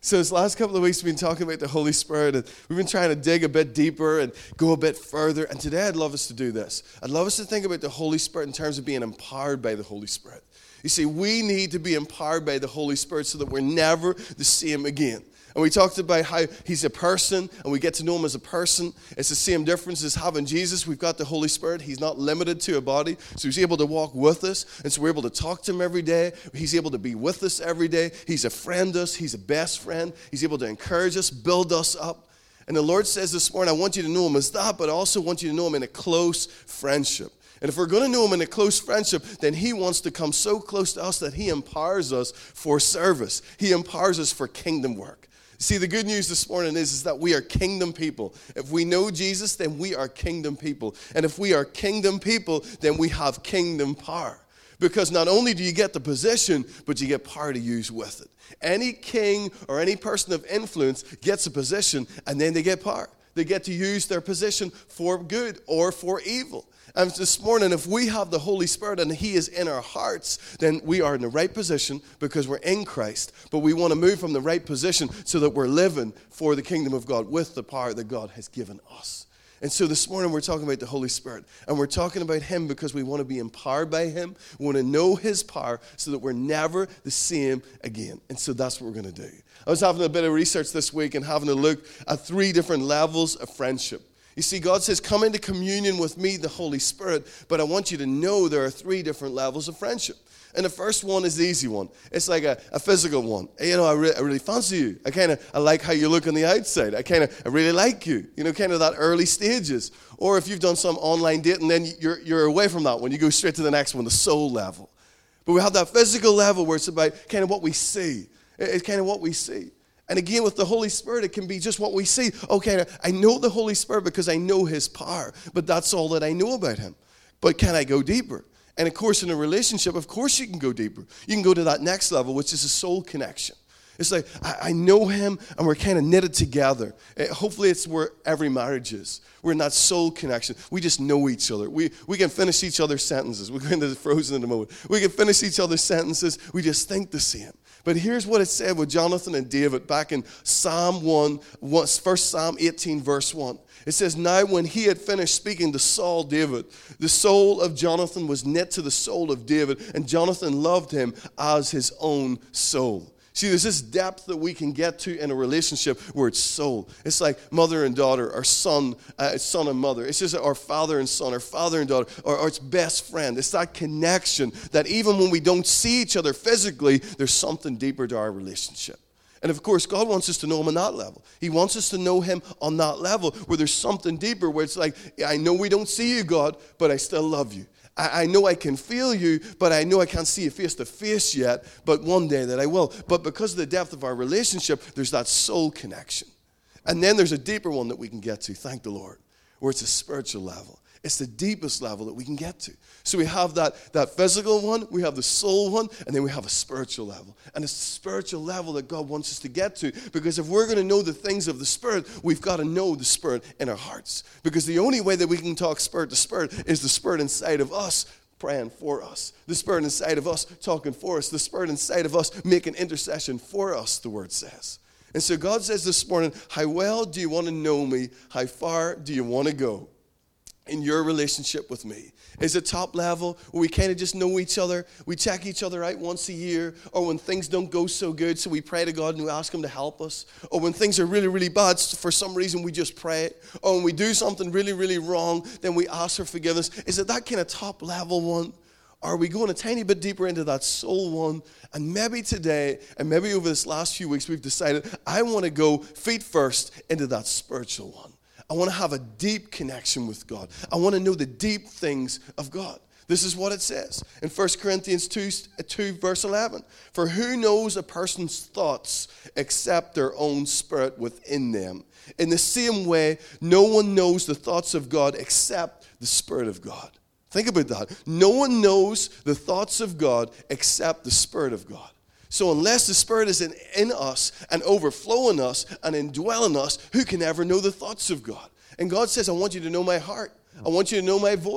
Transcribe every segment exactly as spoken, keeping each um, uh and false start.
So this last couple of weeks, we've been talking about the Holy Spirit, and we've been trying to dig a bit deeper and go a bit further. And today I'd love us to do this. I'd love us to think about the Holy Spirit in terms of being empowered by the Holy Spirit. You see, we need to be empowered by the Holy Spirit so that we're never the same again. And we talked about how he's a person, and we get to know him as a person. It's the same difference as having Jesus. We've got the Holy Spirit. He's not limited to a body, so he's able to walk with us. And so we're able to talk to him every day. He's able to be with us every day. He's a friend to us. He's a best friend. He's able to encourage us, build us up. And the Lord says this morning, I want you to know him as that, but I also want you to know him in a close friendship. And if we're going to know him in a close friendship, then he wants to come so close to us that he empowers us for service. He empowers us for kingdom work. See, the good news this morning is, is that we are kingdom people. If we know Jesus, then we are kingdom people. And if we are kingdom people, then we have kingdom power. Because not only do you get the position, but you get power to use with it. Any king or any person of influence gets a position, and then they get power. They get to use their position for good or for evil. And this morning, if we have the Holy Spirit and he is in our hearts, then we are in the right position because we're in Christ. But we want to move from the right position so that we're living for the kingdom of God with the power that God has given us. And so this morning we're talking about the Holy Spirit. And we're talking about him because we want to be empowered by him. We want to know his power so that we're never the same again. And so that's what we're going to do. I was having a bit of research this week and having a look at three different levels of friendship. You see, God says, come into communion with me, the Holy Spirit, but I want you to know there are three different levels of friendship. And the first one is the easy one. It's like a, a physical one. You know, I, re- I really fancy you. I kind of I like how you look on the outside. I kind of I really like you. You know, kind of that early stages. Or if you've done some online dating, then you're you're away from that one. You go straight to the next one, the soul level. But we have that physical level where it's about kind of what we see. It's kind of what we see. And again, with the Holy Spirit, it can be just what we see. Okay, I know the Holy Spirit because I know his power, but that's all that I know about him. But can I go deeper? And of course, in a relationship, of course you can go deeper. You can go to that next level, which is a soul connection. It's like, I, I know him, and we're kind of knitted together. Uh, hopefully, it's where every marriage is. We're in that soul connection. We just know each other. We we can finish each other's sentences. We're going to Frozen in a moment. We can finish each other's sentences. We just think the same. But here's what it said with Jonathan and David back in Psalm one, First Psalm eighteen, verse one. It says, now when he had finished speaking to Saul, David, the soul of Jonathan was knit to the soul of David, and Jonathan loved him as his own soul. See, there's this depth that we can get to in a relationship where it's soul. It's like mother and daughter, or son, uh, son and mother. It's just our father and son, or father and daughter, or, or it's best friend. It's that connection that even when we don't see each other physically, there's something deeper to our relationship. And of course, God wants us to know him on that level. He wants us to know him on that level where there's something deeper, where it's like, I know we don't see you, God, but I still love you. I know I can feel you, but I know I can't see you face to face yet, but one day that I will. But because of the depth of our relationship, there's that soul connection. And then there's a deeper one that we can get to, thank the Lord, where it's a spiritual level. It's the deepest level that we can get to. So we have that, that physical one, we have the soul one, and then we have a spiritual level. And it's the spiritual level that God wants us to get to. Because if we're going to know the things of the Spirit, we've got to know the Spirit in our hearts. Because the only way that we can talk Spirit to Spirit is the Spirit inside of us praying for us. The Spirit inside of us talking for us. The Spirit inside of us making intercession for us, the Word says. And so God says this morning, how well do you want to know me? How far do you want to go in your relationship with me? Is it top level where we kind of just know each other? We check each other out once a year, or when things don't go so good, so we pray to God and we ask him to help us, or when things are really, really bad, for some reason we just pray, or when we do something really, really wrong, then we ask for forgiveness. Is it that kind of top level one? Or are we going a tiny bit deeper into that soul one? And maybe today, and maybe over this last few weeks, we've decided, I want to go feet first into that spiritual one. I want to have a deep connection with God. I want to know the deep things of God. This is what it says in First Corinthians two, two, verse eleven. For who knows a person's thoughts except their own spirit within them? In the same way, no one knows the thoughts of God except the Spirit of God. Think about that. No one knows the thoughts of God except the Spirit of God. So unless the Spirit is in, in us and overflowing us and indwelling us, who can ever know the thoughts of God? And God says, I want you to know my heart. I want you to know my voice.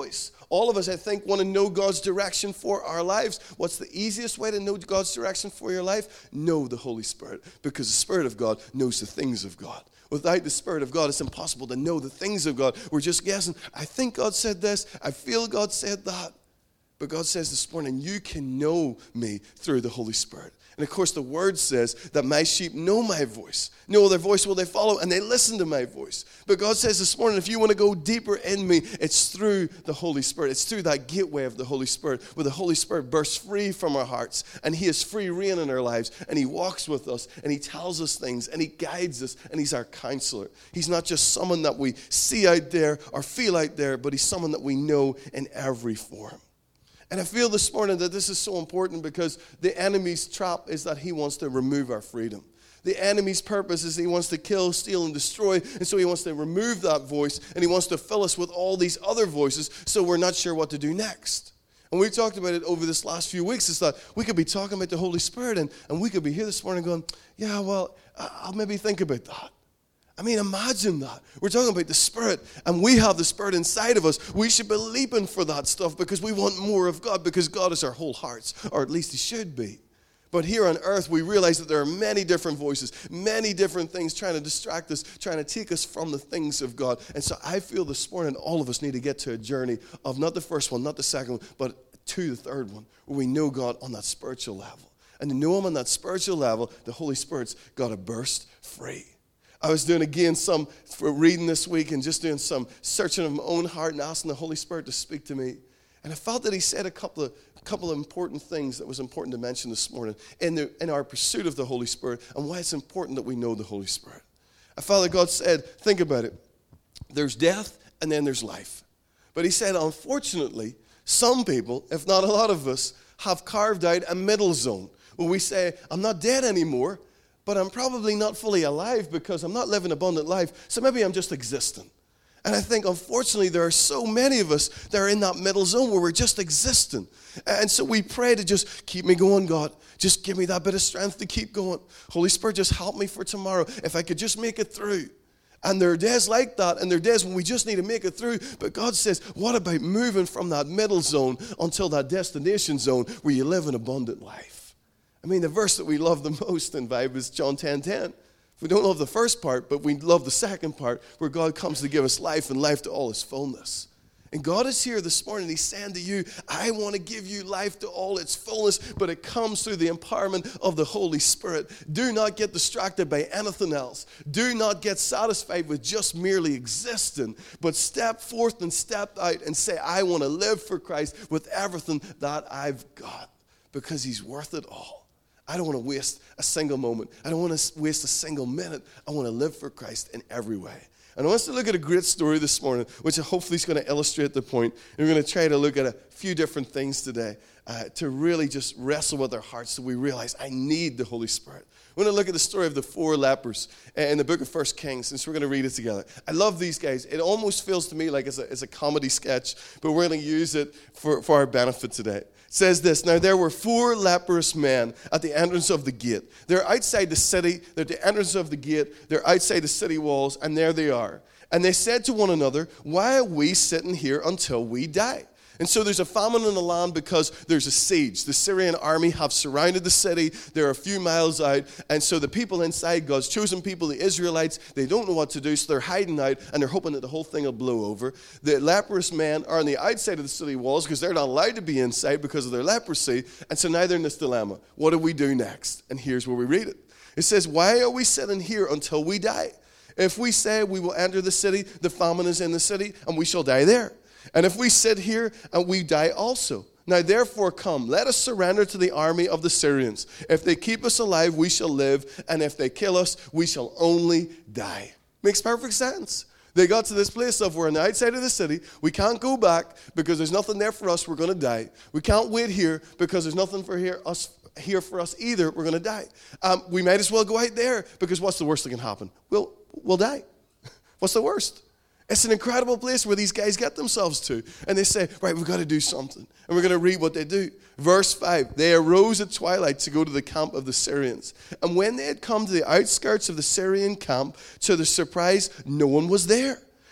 All of us, I think, want to know God's direction for our lives. What's the easiest way to know God's direction for your life? Know the Holy Spirit, because the Spirit of God knows the things of God. Without the Spirit of God, it's impossible to know the things of God. We're just guessing. I think God said this. I feel God said that. But God says this morning, you can know me through the Holy Spirit. And of course, the Word says that my sheep know my voice. No other voice will they follow, and they listen to my voice. But God says this morning, if you want to go deeper in me, it's through the Holy Spirit. It's through that gateway of the Holy Spirit, where the Holy Spirit bursts free from our hearts, and He is free reign in our lives, and He walks with us, and He tells us things, and He guides us, and He's our counselor. He's not just someone that we see out there or feel out there, but He's someone that we know in every form. And I feel this morning that this is so important because the enemy's trap is that he wants to remove our freedom. The enemy's purpose is he wants to kill, steal, and destroy. And so he wants to remove that voice, and he wants to fill us with all these other voices so we're not sure what to do next. And we've talked about it over this last few weeks. It's that we could be talking about the Holy Spirit, and, and we could be here this morning going, yeah, well, I'll maybe think about that. I mean, imagine that. We're talking about the Spirit, and we have the Spirit inside of us. We should be leaping for that stuff because we want more of God, because God is our whole hearts, or at least He should be. But here on earth, we realize that there are many different voices, many different things trying to distract us, trying to take us from the things of God. And so I feel this morning all of us need to get to a journey of not the first one, not the second one, but to the third one, where we know God on that spiritual level. And to know Him on that spiritual level, the Holy Spirit's got to burst free. I was doing, again, some for reading this week and just doing some searching of my own heart and asking the Holy Spirit to speak to me. And I felt that He said a couple of, a couple of important things that was important to mention this morning in, the, in our pursuit of the Holy Spirit and why it's important that we know the Holy Spirit. I felt that God said, think about it. There's death and then there's life. But He said, unfortunately, some people, if not a lot of us, have carved out a middle zone where we say, I'm not dead anymore, but I'm probably not fully alive because I'm not living abundant life, so maybe I'm just existing. And I think, unfortunately, there are so many of us that are in that middle zone where we're just existing. And so we pray to just keep me going, God. Just give me that bit of strength to keep going. Holy Spirit, just help me for tomorrow. If I could just make it through. And there are days like that, and there are days when we just need to make it through. But God says, what about moving from that middle zone until that destination zone where you live an abundant life? I mean, the verse that we love the most in Bible is John ten ten. We don't love the first part, but we love the second part, where God comes to give us life and life to all His fullness. And God is here this morning. He's saying to you, I want to give you life to all its fullness, but it comes through the empowerment of the Holy Spirit. Do not get distracted by anything else. Do not get satisfied with just merely existing, but step forth and step out and say, I want to live for Christ with everything that I've got, because He's worth it all. I don't want to waste a single moment. I don't want to waste a single minute. I want to live for Christ in every way. And I want us to look at a great story this morning, which hopefully is going to illustrate the point. And we're going to try to look at a few different things today uh, to really just wrestle with our hearts so we realize I need the Holy Spirit. We're going to look at the story of the four lepers in the book of First Kings, and so we're going to read it together. I love these guys. It almost feels to me like it's a, it's a comedy sketch, but we're going to use it for, for our benefit today. It says this, now there were four leprous men at the entrance of the gate. They're outside the city. They're at the entrance of the gate. They're outside the city walls, and there they are. And they said to one another, why are we sitting here until we die? And so there's a famine in the land because there's a siege. The Syrian army have surrounded the city. They're a few miles out. And so the people inside, God's chosen people, the Israelites, they don't know what to do, so they're hiding out, and they're hoping that the whole thing will blow over. The leprous men are on the outside of the city walls because they're not allowed to be inside because of their leprosy. And so now they're in this dilemma. What do we do next? And here's where we read it. It says, why are we sitting here until we die? If we say we will enter the city, the famine is in the city, and we shall die there. And if we sit here and we die also. Now therefore come, let us surrender to the army of the Syrians. If they keep us alive, we shall live. And if they kill us, we shall only die. Makes perfect sense. They got to this place of we're on the outside of the city. We can't go back because there's nothing there for us. We're going to die. We can't wait here because there's nothing for here, us, here for us either. We're going to die. Um, we might as well go out there because what's the worst that can happen? We'll, we'll die. What's the worst? It's an incredible place where these guys get themselves to. And they say, right, we've got to do something. And we're going to read what they do. Verse five, they arose at twilight to go to the camp of the Syrians. And when they had come to the outskirts of the Syrian camp, to their surprise, no one was there.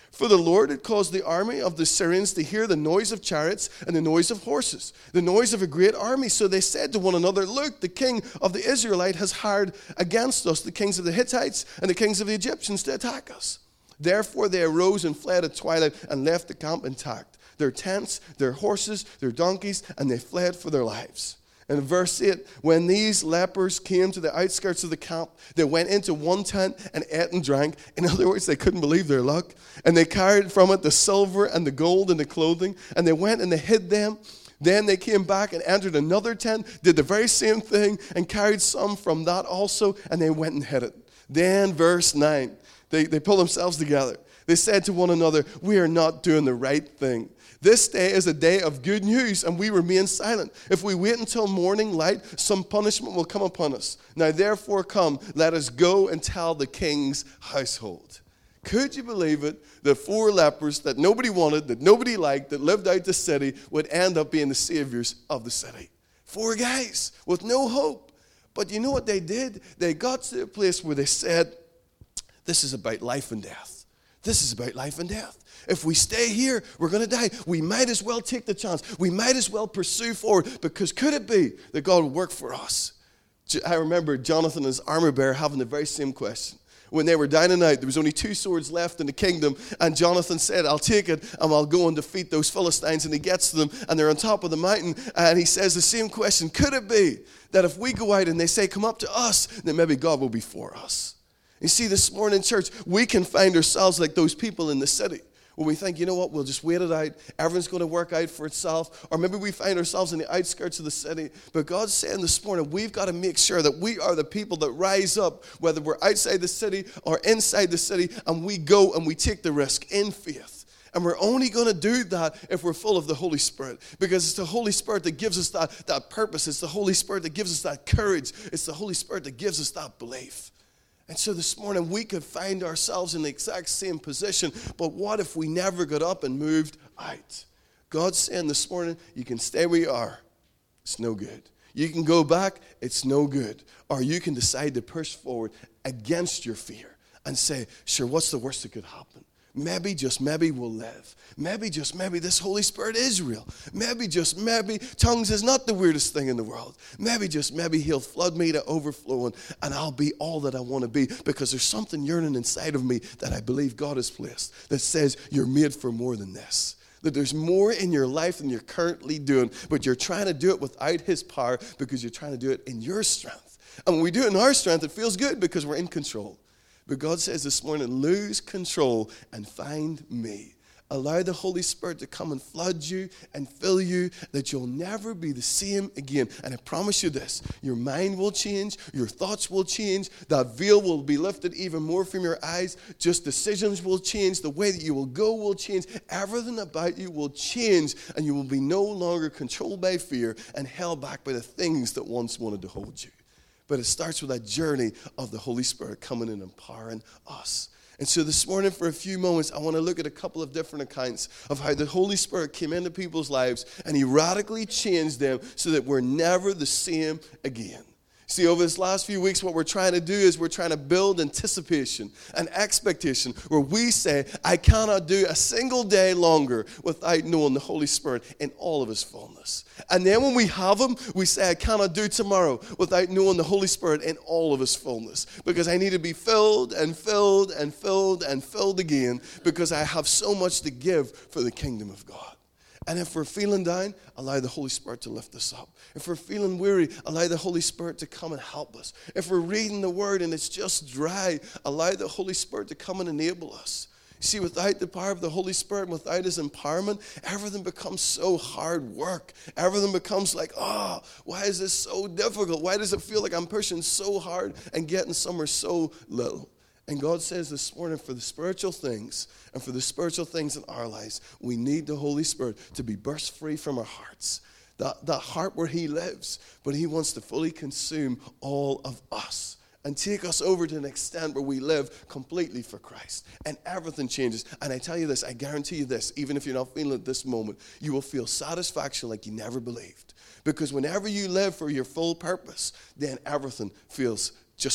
For the Lord had caused the army of the Syrians to hear the noise of chariots and the noise of horses, the noise of a great army. So they said to one another, look, the king of the Israelite has hired against us the kings of the Hittites and the kings of the Egyptians to attack us. Therefore they arose and fled at twilight and left the camp intact, their tents, their horses, their donkeys, and they fled for their lives. And in verse eight, when these lepers came to the outskirts of the camp, they went into one tent and ate and drank. In other words, they couldn't believe their luck. And they carried from it the silver and the gold and the clothing. And they went and they hid them. Then they came back and entered another tent, did the very same thing, and carried some from that also. And they went and hid it. Then verse nine, they, they pulled themselves together. They said to one another, we are not doing the right thing. This day is a day of good news, and we remain silent. If we wait until morning light, some punishment will come upon us. Now therefore come, let us go and tell the king's household. Could you believe it? The four lepers that nobody wanted, that nobody liked, that lived out the city, would end up being the saviors of the city. Four guys with no hope. But you know what they did? They got to a place where they said, this is about life and death. This is about life and death. If we stay here, we're going to die. We might as well take the chance. We might as well pursue forward, because could it be that God will work for us? I remember Jonathan and his armor bearer having the very same question. When they were dining out, there was only two swords left in the kingdom, and Jonathan said, I'll take it, and I'll go and defeat those Philistines. And he gets to them, and they're on top of the mountain, and he says the same question. Could it be that if we go out and they say, come up to us, then maybe God will be for us? You see, this morning, church, we can find ourselves like those people in the city, when we think, you know what, we'll just wait it out. Everything's going to work out for itself. Or maybe we find ourselves in the outskirts of the city. But God's saying this morning, we've got to make sure that we are the people that rise up, whether we're outside the city or inside the city, and we go and we take the risk in faith. And we're only going to do that if we're full of the Holy Spirit, because it's the Holy Spirit that gives us that, that purpose. It's the Holy Spirit that gives us that courage. It's the Holy Spirit that gives us that belief. And so this morning, we could find ourselves in the exact same position, but what if we never got up and moved out? God's saying this morning, you can stay where you are. It's no good. You can go back. It's no good. Or you can decide to push forward against your fear and say, sure, what's the worst that could happen? Maybe, just maybe we'll live. Maybe, just maybe this Holy Spirit is real. Maybe, just maybe tongues is not the weirdest thing in the world. Maybe, just maybe he'll flood me to overflowing and I'll be all that I want to be, because there's something yearning inside of me that I believe God has placed that says you're made for more than this. That there's more in your life than you're currently doing, but you're trying to do it without his power because you're trying to do it in your strength. And when we do it in our strength, it feels good because we're in control. But God says this morning, lose control and find me. Allow the Holy Spirit to come and flood you and fill you, that you'll never be the same again. And I promise you this, your mind will change, your thoughts will change, that veil will be lifted even more from your eyes, just decisions will change, the way that you will go will change, everything about you will change, and you will be no longer controlled by fear and held back by the things that once wanted to hold you. But it starts with that journey of the Holy Spirit coming and empowering us. And so this morning, for a few moments, I want to look at a couple of different accounts of how the Holy Spirit came into people's lives and he radically changed them so that we're never the same again. See, over this last few weeks, what we're trying to do is we're trying to build anticipation and expectation where we say, I cannot do a single day longer without knowing the Holy Spirit in all of his fullness. And then when we have him, we say, I cannot do tomorrow without knowing the Holy Spirit in all of his fullness, because I need to be filled and filled and filled and filled again, because I have so much to give for the kingdom of God. And if we're feeling down, allow the Holy Spirit to lift us up. If we're feeling weary, allow the Holy Spirit to come and help us. If we're reading the Word and it's just dry, allow the Holy Spirit to come and enable us. See, without the power of the Holy Spirit and without his empowerment, everything becomes so hard work. Everything becomes like, oh, why is this so difficult? Why does it feel like I'm pushing so hard and getting somewhere so little? And God says this morning, for the spiritual things and for the spiritual things in our lives, we need the Holy Spirit to be burst free from our hearts. That, that heart where he lives, but he wants to fully consume all of us and take us over to an extent where we live completely for Christ. And everything changes. And I tell you this, I guarantee you this, even if you're not feeling it this moment, you will feel satisfaction like you never believed. Because whenever you live for your full purpose, then everything feels just right.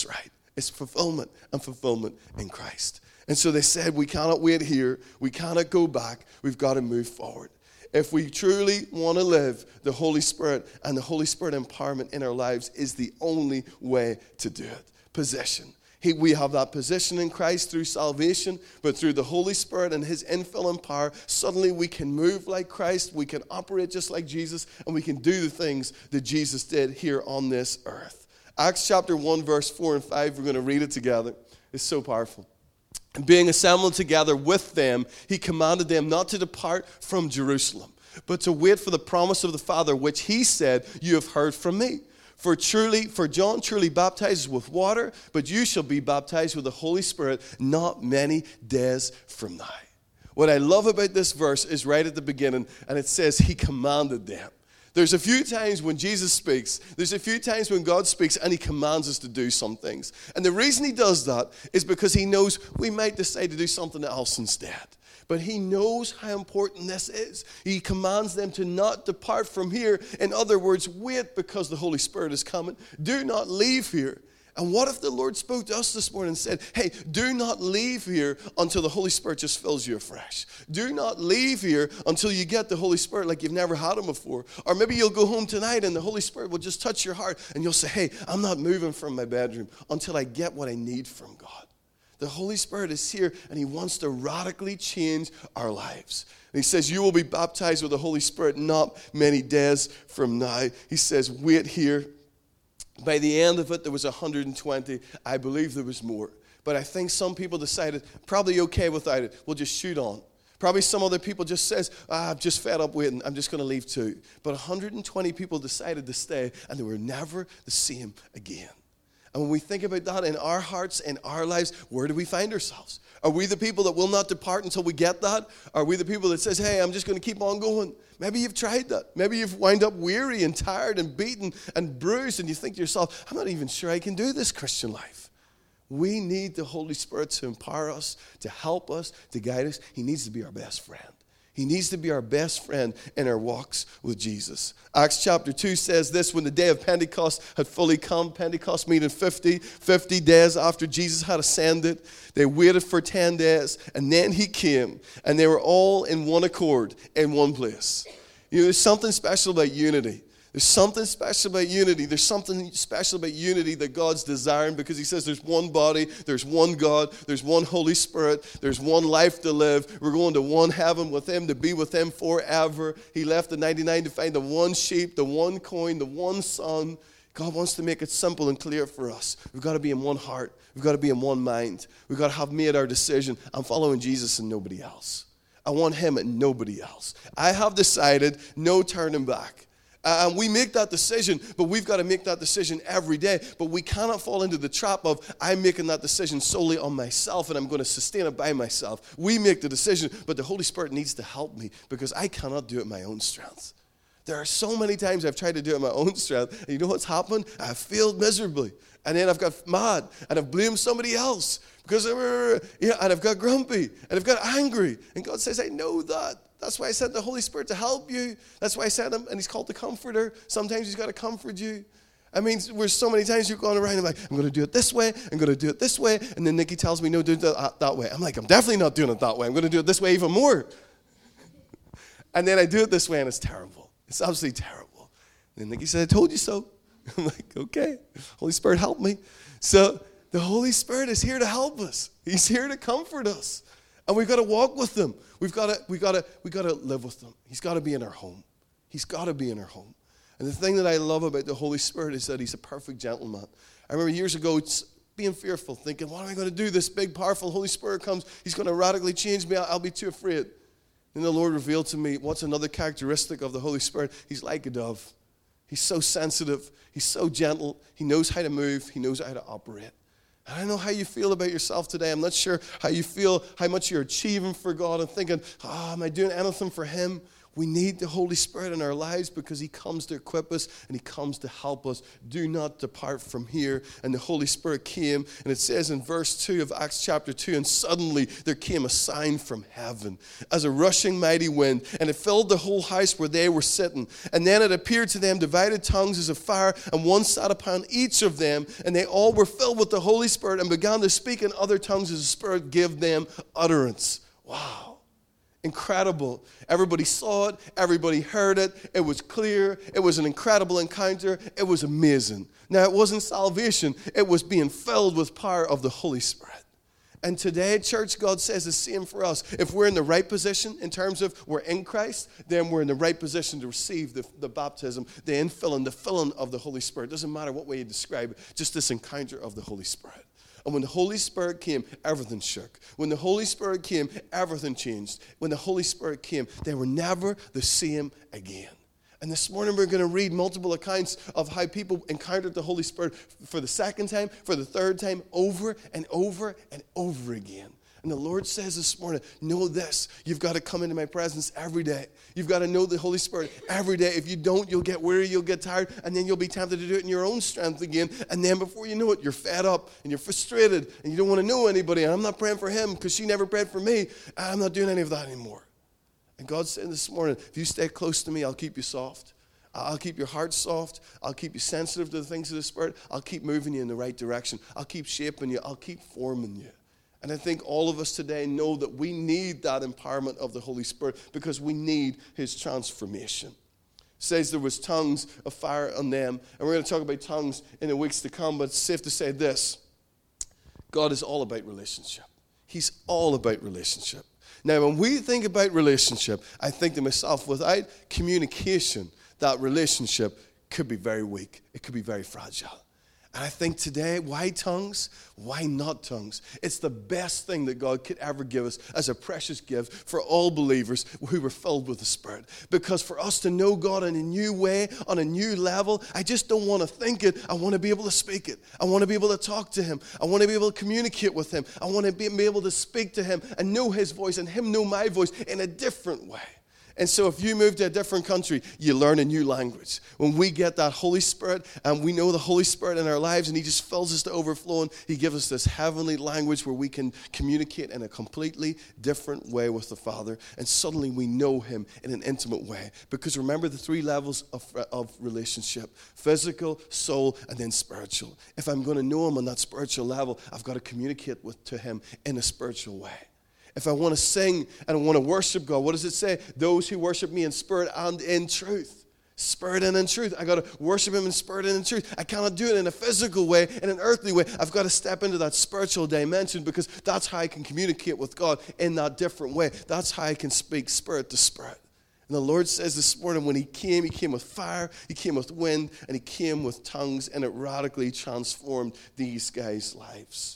It's fulfillment and fulfillment in Christ. And so they said, we cannot wait here. We cannot go back. We've got to move forward. If we truly want to live, the Holy Spirit and the Holy Spirit empowerment in our lives is the only way to do it. Position. He, we have that position in Christ through salvation, but through the Holy Spirit and His infilling power, suddenly we can move like Christ, we can operate just like Jesus, and we can do the things that Jesus did here on this earth. Acts chapter one, verse four and five, we're going to read it together. It's so powerful. And being assembled together with them, He commanded them not to depart from Jerusalem, but to wait for the promise of the Father, which He said, you have heard from me. For truly, for John truly baptizes with water, but you shall be baptized with the Holy Spirit not many days from now. What I love about this verse is right at the beginning, and it says He commanded them. There's a few times when Jesus speaks, there's a few times when God speaks and He commands us to do some things. And the reason He does that is because He knows we might decide to do something else instead. But He knows how important this is. He commands them to not depart from here. In other words, wait because the Holy Spirit is coming. Do not leave here. And what if the Lord spoke to us this morning and said, hey, do not leave here until the Holy Spirit just fills you afresh. Do not leave here until you get the Holy Spirit like you've never had Him before. Or maybe you'll go home tonight and the Holy Spirit will just touch your heart and you'll say, hey, I'm not moving from my bedroom until I get what I need from God. The Holy Spirit is here, and He wants to radically change our lives. And He says, you will be baptized with the Holy Spirit not many days from now. He says, wait here. By the end of it, there was one hundred twenty. I believe there was more. But I think some people decided, probably okay without it. We'll just shoot on. Probably some other people just says, ah, I'm just fed up waiting. I'm just going to leave too. But one hundred twenty people decided to stay, and they were never the same again. And when we think about that in our hearts, in our lives, where do we find ourselves? Are we the people that will not depart until we get that? Are we the people that says, hey, I'm just going to keep on going? Maybe you've tried that. Maybe you've wound up weary and tired and beaten and bruised, and you think to yourself, I'm not even sure I can do this Christian life. We need the Holy Spirit to empower us, to help us, to guide us. He needs to be our best friend. He needs to be our best friend in our walks with Jesus. Acts chapter two says this, when the day of Pentecost had fully come, Pentecost meaning fifty, fifty days after Jesus had ascended, they waited for ten days, and then He came, and they were all in one accord, in one place. You know, there's something special about unity. There's something special about unity. There's something special about unity that God's desiring, because He says there's one body, there's one God, there's one Holy Spirit, there's one life to live. We're going to one heaven with Him, to be with Him forever. He left the ninety-nine to find the one sheep, the one coin, the one son. God wants to make it simple and clear for us. We've got to be in one heart. We've got to be in one mind. We've got to have made our decision. I'm following Jesus and nobody else. I want Him and nobody else. I have decided no turning back. Uh, and we make that decision, but we've got to make that decision every day. But we cannot fall into the trap of, I'm making that decision solely on myself and I'm going to sustain it by myself. We make the decision, but the Holy Spirit needs to help me, because I cannot do it in my own strength. There are so many times I've tried to do it in my own strength, and you know what's happened? I've failed miserably. And then I've got mad, and I've blamed somebody else, because, yeah, and I've got grumpy, and I've got angry. And God says, I know that. That's why I sent the Holy Spirit to help you. That's why I sent Him, and He's called the Comforter. Sometimes He's got to comfort you. I mean, there's so many times you're going around and like, I'm going to do it this way, I'm going to do it this way, and then Nikki tells me, no, do it that, that way. I'm like, I'm definitely not doing it that way. I'm going to do it this way even more. And then I do it this way, and it's terrible. It's absolutely terrible. And then Nikki said, I told you so. I'm like, okay, Holy Spirit, help me. So the Holy Spirit is here to help us. He's here to comfort us. And we've got to walk with Him. We've got to, we've got to, we've got to live with Him. He's got to be in our home. He's got to be in our home. And the thing that I love about the Holy Spirit is that He's a perfect gentleman. I remember years ago being fearful, thinking, what am I going to do? This big, powerful Holy Spirit comes. He's going to radically change me. I'll be too afraid. Then the Lord revealed to me what's another characteristic of the Holy Spirit. He's like a dove. He's so sensitive. He's so gentle. He knows how to move. He knows how to operate. And I don't know how you feel about yourself today. I'm not sure how you feel, how much you're achieving for God and thinking, oh, am I doing anything for Him? We need the Holy Spirit in our lives because he comes to equip us and he comes to help us. Do not depart from here. And the Holy Spirit came, and it says in verse two of Acts chapter two, and suddenly there came a sign from heaven as a rushing mighty wind, and it filled the whole house where they were sitting. And then it appeared to them divided tongues as of fire, and one sat upon each of them, and they all were filled with the Holy Spirit and began to speak in other tongues as the Spirit gave them utterance. Wow. Incredible. Everybody saw it. Everybody heard it. It was clear. It was an incredible encounter. It was amazing. Now, it wasn't salvation. It was being filled with power of the Holy Spirit. And today, church, God says the same for us. If we're in the right position in terms of we're in Christ, then we're in the right position to receive the, the baptism, the infilling, the filling of the Holy Spirit. It doesn't matter what way you describe it, just this encounter of the Holy Spirit. And when the Holy Spirit came, everything shook. When the Holy Spirit came, everything changed. When the Holy Spirit came, they were never the same again. And this morning we're going to read multiple accounts of how people encountered the Holy Spirit for the second time, for the third time, over and over and over again. And the Lord says this morning, know this, you've got to come into my presence every day. You've got to know the Holy Spirit every day. If you don't, you'll get weary, you'll get tired, and then you'll be tempted to do it in your own strength again. And then before you know it, you're fed up, and you're frustrated, and you don't want to know anybody. And I'm not praying for him because she never prayed for me. I'm not doing any of that anymore. And God said this morning, if you stay close to me, I'll keep you soft. I'll keep your heart soft. I'll keep you sensitive to the things of the Spirit. I'll keep moving you in the right direction. I'll keep shaping you. I'll keep forming you. And I think all of us today know that we need that empowerment of the Holy Spirit because we need his transformation. It says there was tongues of fire on them. And we're going to talk about tongues in the weeks to come, but it's safe to say this. God is all about relationship. He's all about relationship. Now, when we think about relationship, I think to myself, without communication, that relationship could be very weak. It could be very fragile. And I think today, why tongues? Why not tongues? It's the best thing that God could ever give us as a precious gift for all believers who were filled with the Spirit. Because for us to know God in a new way, on a new level, I just don't want to think it. I want to be able to speak it. I want to be able to talk to him. I want to be able to communicate with him. I want to be able to speak to him and know his voice and him know my voice in a different way. And so if you move to a different country, you learn a new language. When we get that Holy Spirit and we know the Holy Spirit in our lives and he just fills us to overflowing, he gives us this heavenly language where we can communicate in a completely different way with the Father. And suddenly we know him in an intimate way. Because remember the three levels of, of relationship: physical, soul, and then spiritual. If I'm going to know him on that spiritual level, I've got to communicate with to him in a spiritual way. If I want to sing and I want to worship God, what does it say? Those who worship me in spirit and in truth. Spirit and in truth. I got to worship him in spirit and in truth. I cannot do it in a physical way, in an earthly way. I've got to step into that spiritual dimension because that's how I can communicate with God in that different way. That's how I can speak spirit to spirit. And the Lord says this morning when he came, he came with fire, he came with wind, and he came with tongues, and it radically transformed these guys' lives.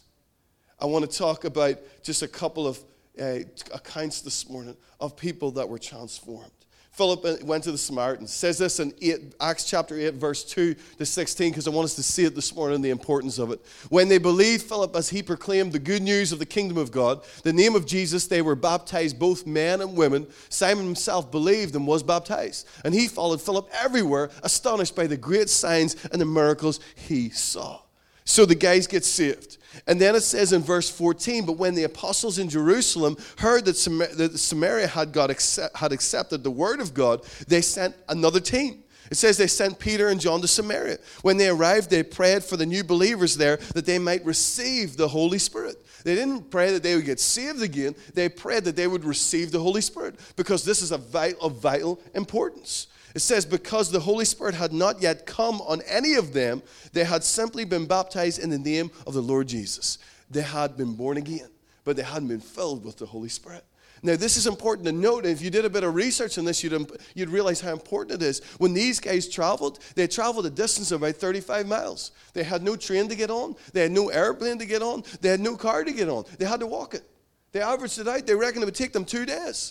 I want to talk about just a couple of Uh, accounts this morning of people that were transformed. Philip went to the Samaritans. It says this in eight, Acts chapter eight, verse two to sixteen, because I want us to see it this morning, the importance of it. When they believed Philip as he proclaimed the good news of the kingdom of God, the name of Jesus, they were baptized, both men and women. Simon himself believed and was baptized. And he followed Philip everywhere, astonished by the great signs and the miracles he saw. So the guys get saved. And then it says in verse fourteen, but when the apostles in Jerusalem heard that, Sam- that Samaria had, got accept- had accepted the word of God, they sent another team. It says they sent Peter and John to Samaria. When they arrived, they prayed for the new believers there that they might receive the Holy Spirit. They didn't pray that they would get saved again. They prayed that they would receive the Holy Spirit because this is a vital, of vital importance. It says, because the Holy Spirit had not yet come on any of them, they had simply been baptized in the name of the Lord Jesus. They had been born again, but they hadn't been filled with the Holy Spirit. Now, this is important to note. If you did a bit of research on this, you'd, you'd realize how important it is. When these guys traveled, they traveled a distance of about thirty-five miles. They had no train to get on. They had no airplane to get on. They had no car to get on. They had to walk it. They averaged it out. They reckoned it would take them two days.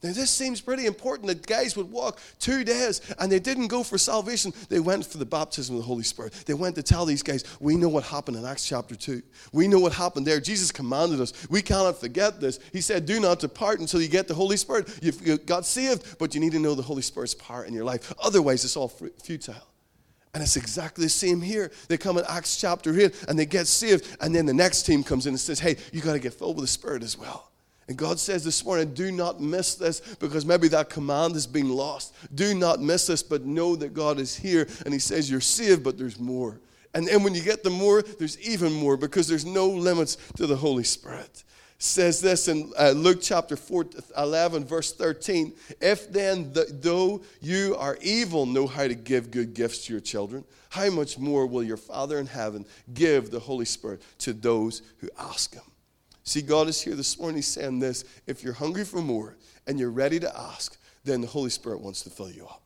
Now, this seems pretty important that guys would walk two days and they didn't go for salvation. They went for the baptism of the Holy Spirit. They went to tell these guys, we know what happened in Acts chapter two. We know what happened there. Jesus commanded us. We cannot forget this. He said, do not depart until you get the Holy Spirit. You've got saved, but you need to know the Holy Spirit's power in your life. Otherwise, it's all futile. And it's exactly the same here. They come in Acts chapter eight and they get saved. And then the next team comes in and says, hey, you got to get filled with the Spirit as well. And God says this morning, do not miss this, because maybe that command is being lost. Do not miss this, but know that God is here. And he says you're saved, but there's more. And then when you get the more, there's even more, because there's no limits to the Holy Spirit. It says this in uh, Luke chapter four, eleven, verse thirteen. If then, the, though you are evil, know how to give good gifts to your children, how much more will your Father in heaven give the Holy Spirit to those who ask him? See, God is here this morning. He's saying this: if you're hungry for more and you're ready to ask, then the Holy Spirit wants to fill you up.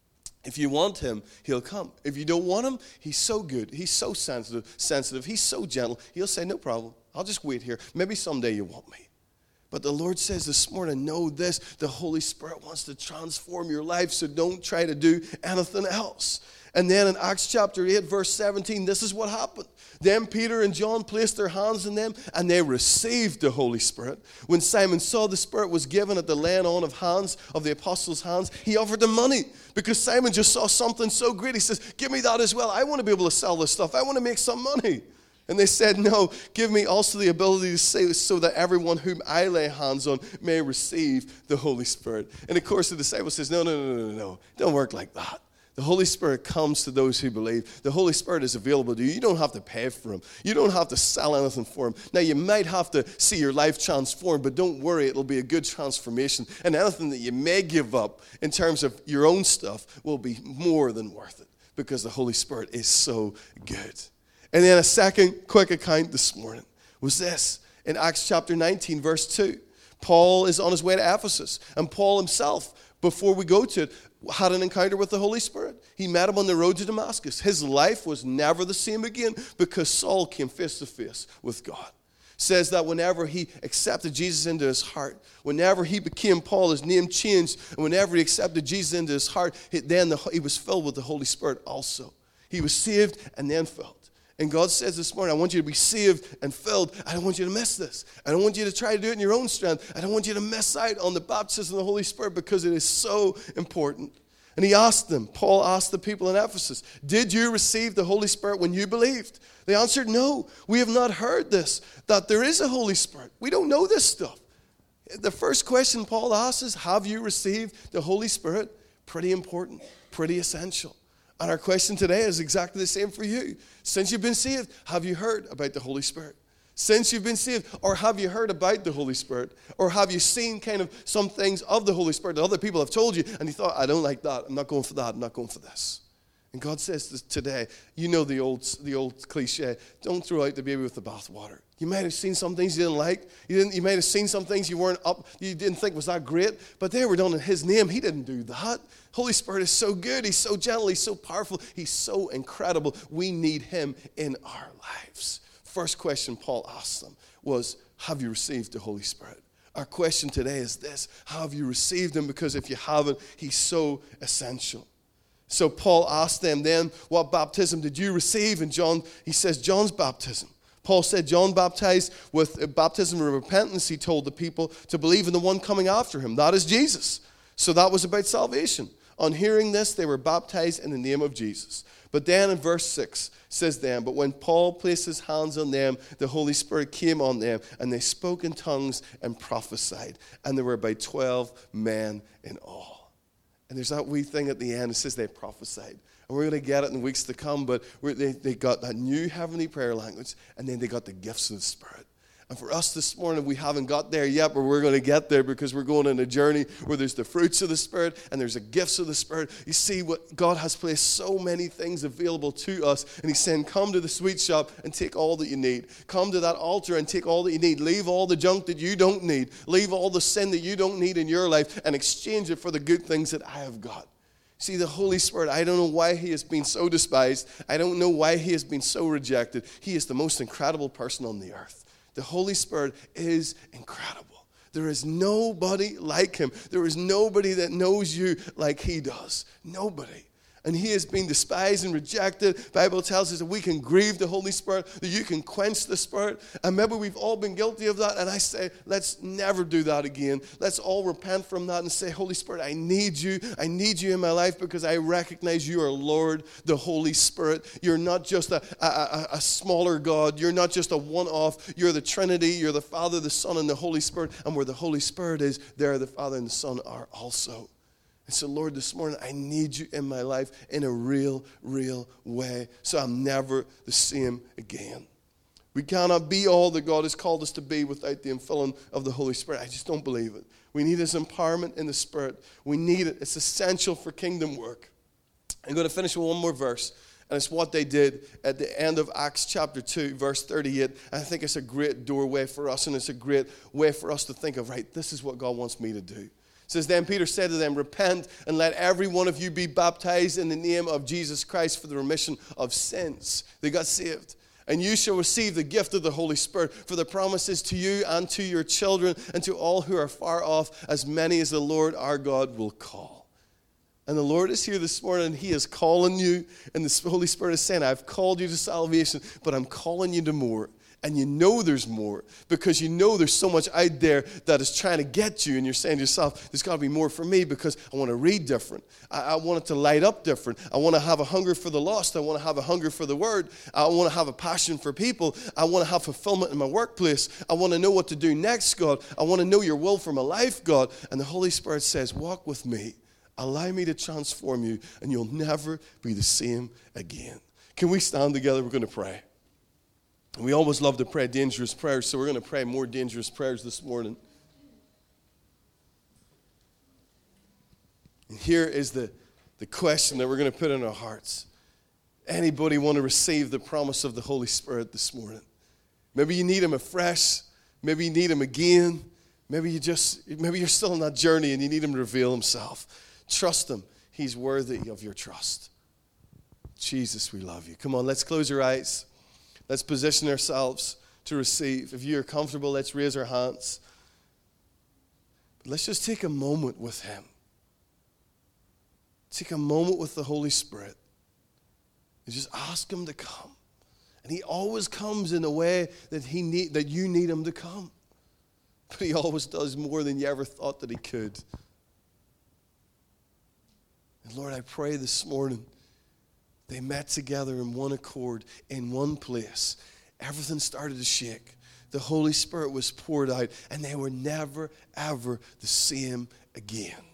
If you want him, he'll come. If you don't want him, he's so good. He's so sensitive, sensitive. He's so gentle. He'll say, no problem. I'll just wait here. Maybe someday you want me. But the Lord says this morning, know this: the Holy Spirit wants to transform your life, so don't try to do anything else. And then in Acts chapter eight, verse seventeen, this is what happened. Then Peter and John placed their hands on them, and they received the Holy Spirit. When Simon saw the Spirit was given at the laying on of hands, of the apostles' hands, he offered them money, because Simon just saw something so great. He says, give me that as well. I want to be able to sell this stuff. I want to make some money. And they said, no, give me also the ability to say, so that everyone whom I lay hands on may receive the Holy Spirit. And of course the disciple says, no, no, no, no, no, no. Don't work like that. The Holy Spirit comes to those who believe. The Holy Spirit is available to you. You don't have to pay for him. You don't have to sell anything for him. Now, you might have to see your life transformed, but don't worry, it'll be a good transformation. And anything that you may give up in terms of your own stuff will be more than worth it, because the Holy Spirit is so good. And then a second quick account this morning was this. In Acts chapter nineteen, verse two, Paul is on his way to Ephesus. And Paul himself, before we go to it, had an encounter with the Holy Spirit. He met him on the road to Damascus. His life was never the same again, because Saul came face to face with God. Says that whenever he accepted Jesus into his heart, whenever he became Paul, his name changed, and whenever he accepted Jesus into his heart, then the, he was filled with the Holy Spirit also. He was saved and then filled. And God says this morning, I want you to be saved and filled. I don't want you to miss this. I don't want you to try to do it in your own strength. I don't want you to miss out on the baptism of the Holy Spirit, because it is so important. And he asked them, Paul asked the people in Ephesus, did you receive the Holy Spirit when you believed? They answered, no, we have not heard this, that there is a Holy Spirit. We don't know this stuff. The first question Paul asks is, have you received the Holy Spirit? Pretty important, pretty essential. And our question today is exactly the same for you. Since you've been saved, have you heard about the Holy Spirit? Since you've been saved, or have you heard about the Holy Spirit? Or have you seen kind of some things of the Holy Spirit that other people have told you, and you thought, I don't like that, I'm not going for that, I'm not going for this. And God says this today, you know the old the old cliche, don't throw out the baby with the bathwater. You might have seen some things you didn't like. You didn't. You might have seen some things you weren't up, you didn't think was that great, but they were done in his name. He didn't do that. Holy Spirit is so good. He's so gentle. He's so powerful. He's so incredible. We need him in our lives. First question Paul asked them was, have you received the Holy Spirit? Our question today is this: have you received him? Because if you haven't, he's so essential. So Paul asked them then, what baptism did you receive? And John, he says, John's baptism. Paul said John baptized with a baptism of repentance. He told the people to believe in the one coming after him. That is Jesus. So that was about salvation. On hearing this, they were baptized in the name of Jesus. But then in verse six says then, but when Paul placed his hands on them, the Holy Spirit came on them, and they spoke in tongues and prophesied. And there were about twelve men in all. And there's that wee thing at the end. It says they prophesied. And we're going to get it in weeks to come, but we're, they, they got that new heavenly prayer language, and then they got the gifts of the Spirit. And for us this morning, we haven't got there yet, but we're going to get there, because we're going on a journey where there's the fruits of the Spirit and there's the gifts of the Spirit. You see, what God has placed so many things available to us, and he's saying, come to the sweet shop and take all that you need. Come to that altar and take all that you need. Leave all the junk that you don't need. Leave all the sin that you don't need in your life, and exchange it for the good things that I have got. See, the Holy Spirit, I don't know why he has been so despised. I don't know why he has been so rejected. He is the most incredible person on the earth. The Holy Spirit is incredible. There is nobody like him. There is nobody that knows you like he does. Nobody. And he has been despised and rejected. The Bible tells us that we can grieve the Holy Spirit, that you can quench the Spirit. And maybe we've all been guilty of that. And I say, let's never do that again. Let's all repent from that and say, Holy Spirit, I need you. I need you in my life because I recognize you are Lord, the Holy Spirit. You're not just a, a, a, a smaller God. You're not just a one-off. You're the Trinity. You're the Father, the Son, and the Holy Spirit. And where the Holy Spirit is, there the Father and the Son are also. And so, Lord, this morning, I need you in my life in a real, real way so I'm never the same again. We cannot be all that God has called us to be without the infilling of the Holy Spirit. I just don't believe it. We need his empowerment in the Spirit. We need it. It's essential for kingdom work. I'm going to finish with one more verse, and it's what they did at the end of Acts chapter two, verse thirty-eight. I think it's a great doorway for us, and it's a great way for us to think of, right, this is what God wants me to do. It says, then Peter said to them, repent and let every one of you be baptized in the name of Jesus Christ for the remission of sins. They got saved. And you shall receive the gift of the Holy Spirit, for the promises to you and to your children and to all who are far off, as many as the Lord our God will call. And the Lord is here this morning, and he is calling you, and the Holy Spirit is saying, I've called you to salvation, but I'm calling you to more. And you know there's more because you know there's so much out there that is trying to get you. And you're saying to yourself, there's got to be more for me because I want to read different. I, I want it to light up different. I want to have a hunger for the lost. I want to have a hunger for the word. I want to have a passion for people. I want to have fulfillment in my workplace. I want to know what to do next, God. I want to know your will for my life, God. And the Holy Spirit says, walk with me. Allow me to transform you, and you'll never be the same again. Can we stand together? We're going to pray. We always love to pray dangerous prayers, so we're going to pray more dangerous prayers this morning. And here is the, the question that we're going to put in our hearts. Anybody want to receive the promise of the Holy Spirit this morning? Maybe you need him afresh. Maybe you need him again. Maybe you just maybe you're still on that journey and you need him to reveal himself. Trust him. He's worthy of your trust. Jesus, we love you. Come on, let's close our eyes. Let's position ourselves to receive. If you're comfortable, let's raise our hands. But let's just take a moment with him. Take a moment with the Holy Spirit. And just ask him to come. And he always comes in a way that he need, that you need him to come. But he always does more than you ever thought that he could. And Lord, I pray this morning, they met together in one accord, in one place. Everything started to shake. The Holy Spirit was poured out, and they were never, ever the same again.